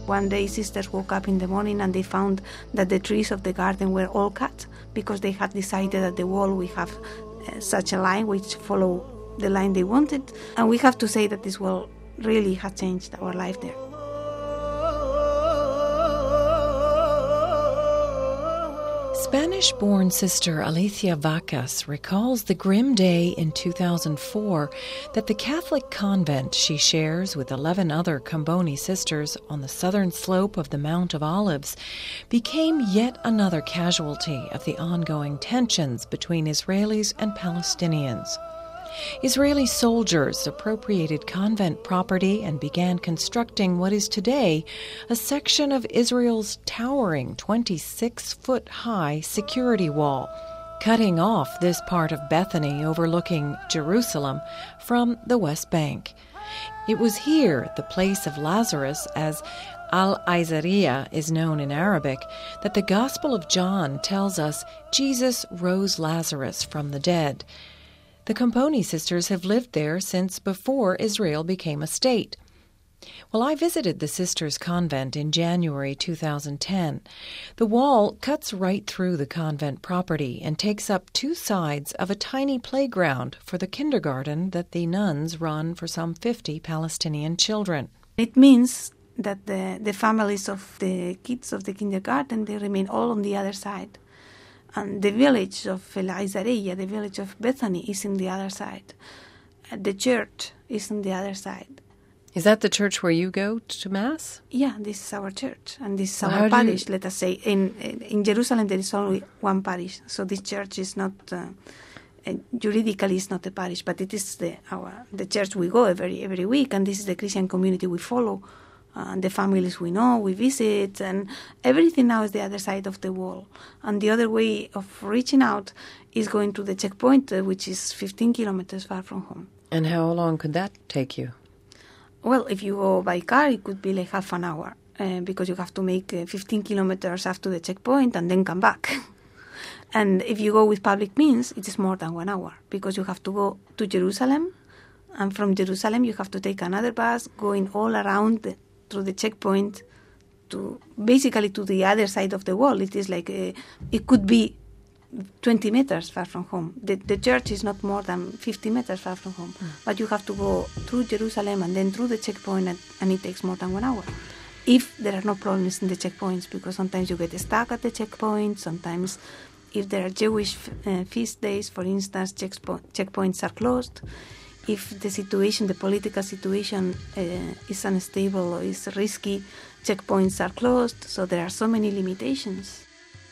One day sisters woke up in the morning and they found that the trees of the garden were all cut because they had decided that the wall we have such a line which follow the line they wanted. And we have to say that this wall really has changed our life there. Spanish-born sister Alicia Vacas recalls the grim day in 2004 that the Catholic convent she shares with 11 other Comboni sisters on the southern slope of the Mount of Olives became yet another casualty of the ongoing tensions between Israelis and Palestinians. Israeli soldiers appropriated convent property and began constructing what is today a section of Israel's towering 26-foot-high security wall, cutting off this part of Bethany overlooking Jerusalem from the West Bank. It was here, the place of Lazarus, as Al-Aizariya is known in Arabic, that the Gospel of John tells us Jesus rose Lazarus from the dead. The Comboni sisters have lived there since before Israel became a state. Well, I visited the sisters' convent in January 2010. The wall cuts right through the convent property and takes up two sides of a tiny playground for the kindergarten that the nuns run for some 50 Palestinian children. It means that the families of the kids of the kindergarten, they remain all on the other side. And the village of Al-Aizariya, the village of Bethany, is in the other side. The church is on the other side. Is that the church where you go to Mass? Yeah, this is our church, and this is our parish, let us say. In Jerusalem, there is only one parish, so this church is not, juridically it's not a parish, but it is the church we go every week, and this is the Christian community we follow. The families we know, we visit, and everything now is the other side of the wall. And the other way of reaching out is going to the checkpoint, which is 15 kilometers far from home. And how long could that take you? Well, if you go by car, it could be like half an hour, because you have to make 15 kilometers after the checkpoint and then come back. And if you go with public means, it is more than 1 hour, because you have to go to Jerusalem, and from Jerusalem you have to take another bus going all around through the checkpoint to basically to the other side of the wall. It is like it could be 20 meters far from home. The church is not more than 50 meters far from home, but you have to go through Jerusalem and then through the checkpoint, and it takes more than 1 hour. If there are no problems in the checkpoints, because sometimes you get stuck at the checkpoint, sometimes if there are Jewish feast days, for instance, checkpoints are closed. If the political situation is unstable or is risky, checkpoints are closed, so there are so many limitations.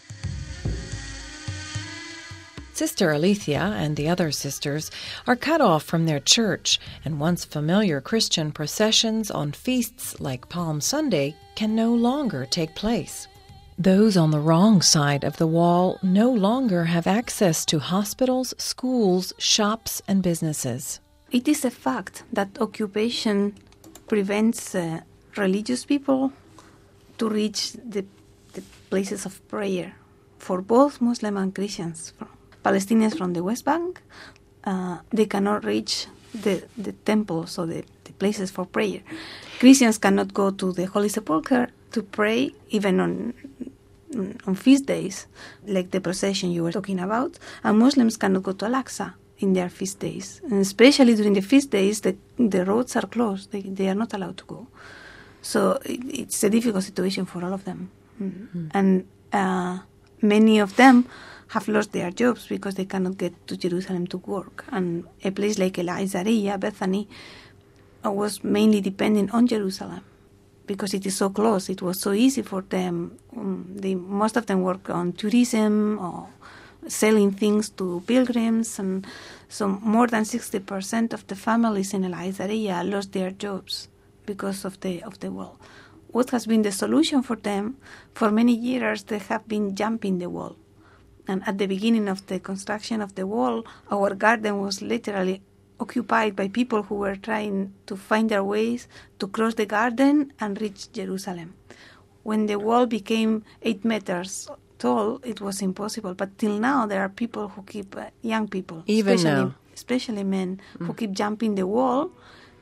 Sister Alicia and the other sisters are cut off from their church, and once familiar Christian processions on feasts like Palm Sunday can no longer take place. Those on the wrong side of the wall no longer have access to hospitals, schools, shops, and businesses. It is a fact that occupation prevents religious people to reach the places of prayer for both Muslim and Christians. Palestinians from the West Bank, they cannot reach the temples or the places for prayer. Christians cannot go to the Holy Sepulchre to pray, even on feast days, like the procession you were talking about, and Muslims cannot go to Al-Aqsa in their feast days. And especially during the feast days, the roads are closed. They are not allowed to go. So it's a difficult situation for all of them. Mm-hmm. And many of them have lost their jobs because they cannot get to Jerusalem to work. And a place like Al-Aizariya, Bethany, was mainly depending on Jerusalem because it is so close. It was so easy for them. Most of them work on tourism or selling things to pilgrims, and so more than 60% of the families in Al-Aizariya lost their jobs because of the wall. What has been the solution for them? For many years, they have been jumping the wall. And at the beginning of the construction of the wall, our garden was literally occupied by people who were trying to find their ways to cross the garden and reach Jerusalem. When the wall became 8 meters tall, it was impossible. But till now, there are people who keep, young people, especially men, who keep jumping the wall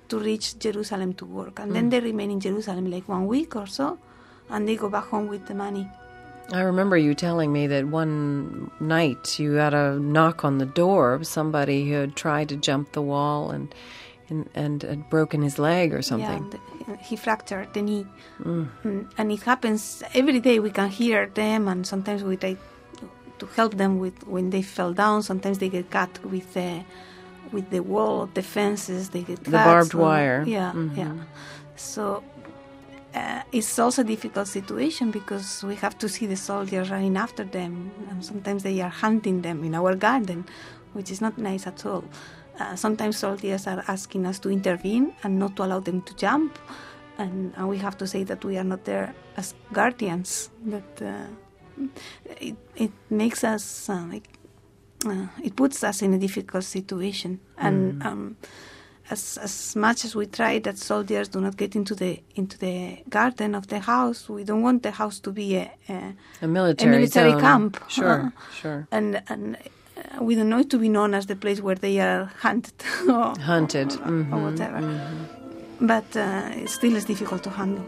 to reach Jerusalem to work. And then they remain in Jerusalem like 1 week or so, and they go back home with the money. I remember you telling me that one night you had a knock on the door of somebody who had tried to jump the wall and had broken his leg or something. Yeah, he fractured the knee. And it happens every day. We can hear them, and sometimes we try to help them with when they fell down. Sometimes they get cut with the wall, the fences. They get cut. The barbed wire. Yeah, yeah. So it's also a difficult situation because we have to see the soldiers running after them, and sometimes they are hunting them in our garden, which is not nice at all. Sometimes soldiers are asking us to intervene and not to allow them to jump, and we have to say that we are not there as guardians. That it makes us it puts us in a difficult situation, and as much as we try that soldiers do not get into the garden of the house, we don't want the house to be a military camp. Sure, sure. And we don't know it to be known as the place where they are hunted or whatever. But it still is difficult to handle.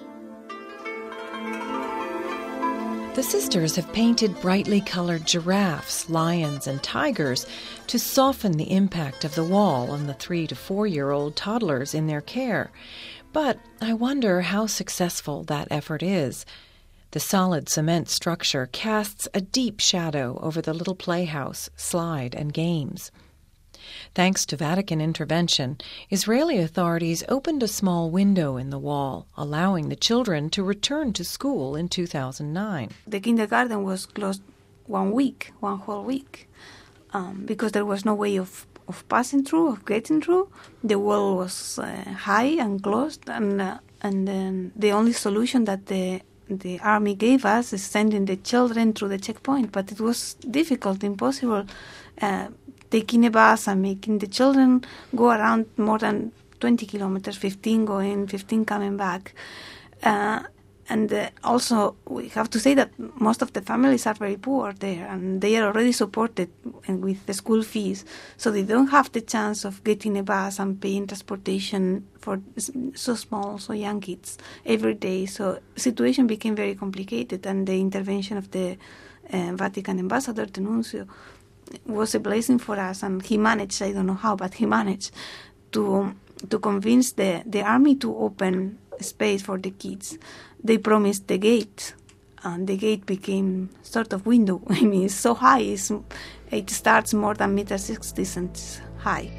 The sisters have painted brightly colored giraffes, lions, and tigers to soften the impact of the wall on the 3 to 4-year-old toddlers in their care. But I wonder how successful that effort is. The solid cement structure casts a deep shadow over the little playhouse, slide, and games. Thanks to Vatican intervention, Israeli authorities opened a small window in the wall, allowing the children to return to school in 2009. The kindergarten was closed 1 week, 1 whole week, because there was no way of passing through, of getting through. The wall was high and closed, and then the only solution that the army gave us is sending the children through the checkpoint, but it was difficult, impossible, taking a bus and making the children go around more than 20 kilometers, 15 going, 15 coming back. And also, we have to say that most of the families are very poor there, and they are already supported with the school fees, so they don't have the chance of getting a bus and paying transportation for so small, so young kids every day. So the situation became very complicated, and the intervention of the Vatican ambassador, the nuncio, was a blessing for us, and he managed, I don't know how, but he managed to convince the army to open space for the kids. They promised the gate, and the gate became sort of window. I mean, it's so high, it starts more than 1.60 meters high.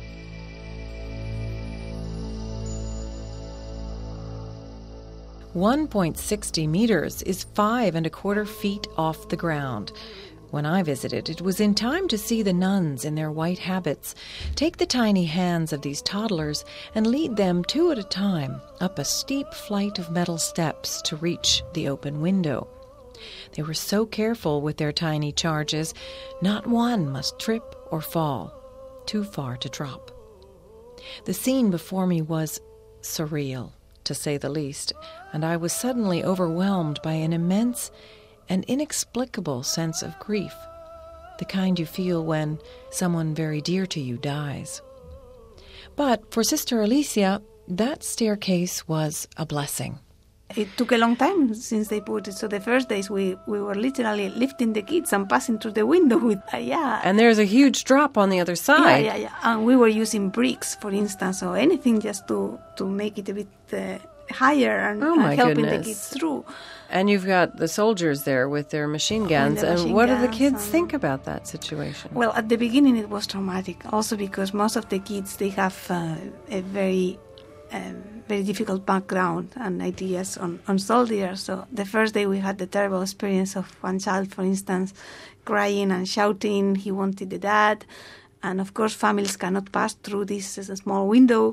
.60 meters is 5.25 feet off the ground. When I visited, it was in time to see the nuns in their white habits take the tiny hands of these toddlers and lead them 2 at a time up a steep flight of metal steps to reach the open window. They were so careful with their tiny charges, not one must trip or fall, too far to drop. The scene before me was surreal, to say the least, and I was suddenly overwhelmed by an immense and inexplicable sense of grief, the kind you feel when someone very dear to you dies. But for Sister Alicia, that staircase was a blessing. It took a long time since they put it. So the first days we were literally lifting the kids and passing through the window with, And there's a huge drop on the other side. Yeah. And we were using bricks, for instance, or anything just to make it a bit higher and helping the kids through. And you've got the soldiers there with their machine guns. And what do the kids think about that situation? Well, at the beginning it was traumatic, also because most of the kids, they have a very difficult background and ideas on soldiers. So the first day we had the terrible experience of one child, for instance, crying and shouting. He wanted the dad. And of course, families cannot pass through this small window.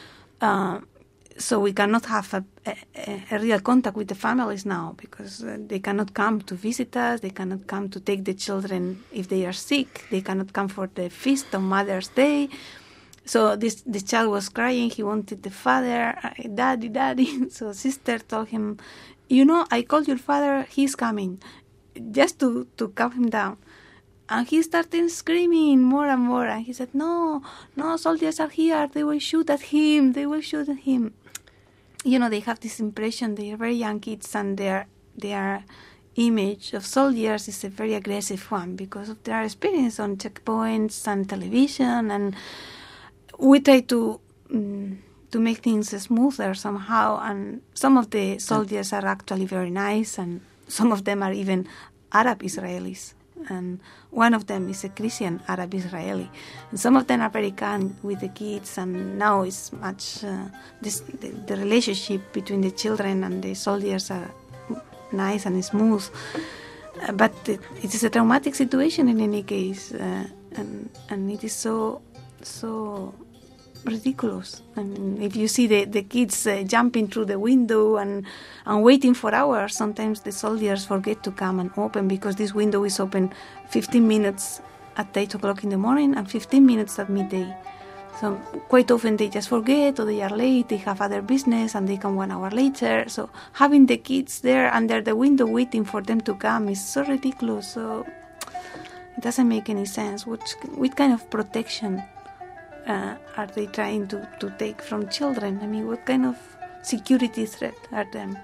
So we cannot have a real contact with the families now, because they cannot come to visit us. They cannot come to take the children if they are sick. They cannot come for the feast on Mother's Day. So this child was crying. He wanted the father, daddy. So sister told him, I called your father. He's coming, just to calm him down. And he started screaming more and more. And he said, no, soldiers are here. They will shoot at him. They will shoot at him. You know, they have this impression. They are very young kids, and their image of soldiers is a very aggressive one because of their experience on checkpoints and television. And we try to make things smoother somehow. And some of the soldiers are actually very nice, and some of them are even Arab Israelis. And one of them is a Christian Arab Israeli. And some of them are very kind with the kids, and now it's much, the relationship between the children and the soldiers are nice and smooth. But it is a traumatic situation in any case, and it is so ridiculous. I mean, if you see the kids jumping through the window and waiting for hours, sometimes the soldiers forget to come and open because this window is open 15 minutes at 8 o'clock in the morning and 15 minutes at midday. So quite often they just forget, or they are late, they have other business and they come 1 hour later. So having the kids there under the window waiting for them to come is so ridiculous. So it doesn't make any sense. What kind of protection are they trying to take from children? I mean, what kind of security threat are them?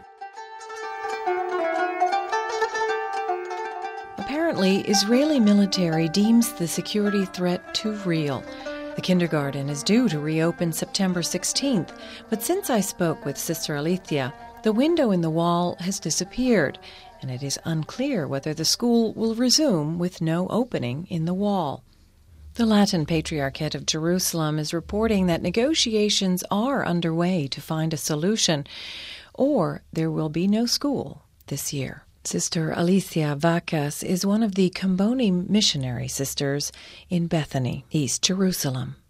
Apparently, Israeli military deems the security threat too real. The kindergarten is due to reopen September 16th, but since I spoke with Sister Alicia, the window in the wall has disappeared, and it is unclear whether the school will resume with no opening in the wall. The Latin Patriarchate of Jerusalem is reporting that negotiations are underway to find a solution, or there will be no school this year. Sister Alicia Vacas is one of the Comboni missionary sisters in Bethany, East Jerusalem.